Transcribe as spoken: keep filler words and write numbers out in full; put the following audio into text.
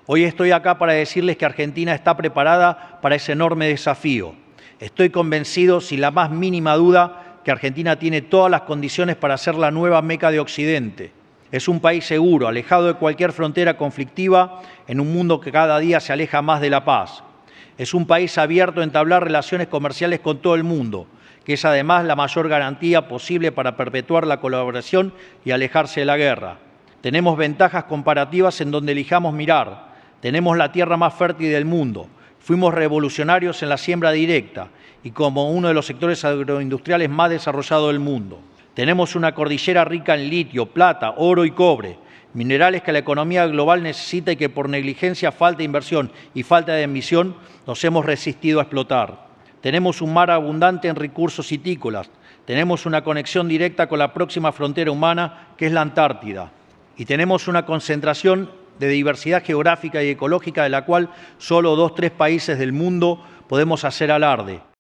Hoy estoy acá para decirles que Argentina está preparada para ese enorme desafío. Estoy convencido, sin la más mínima duda, que Argentina tiene todas las condiciones para ser la nueva Meca de Occidente. Es un país seguro, alejado de cualquier frontera conflictiva, en un mundo que cada día se aleja más de la paz. Es un país abierto a entablar relaciones comerciales con todo el mundo, que es además la mayor garantía posible para perpetuar la colaboración y alejarse de la guerra. Tenemos ventajas comparativas en donde elijamos mirar. Tenemos la tierra más fértil del mundo. Fuimos revolucionarios en la siembra directa y como uno de los sectores agroindustriales más desarrollados del mundo. Tenemos una cordillera rica en litio, plata, oro y cobre, minerales que la economía global necesita y que por negligencia, falta de inversión y falta de ambición nos hemos resistido a explotar. Tenemos un mar abundante en recursos citícolas. Tenemos una conexión directa con la próxima frontera humana, que es la Antártida. Y tenemos una concentración de diversidad geográfica y ecológica de la cual solo dos o tres países del mundo podemos hacer alarde.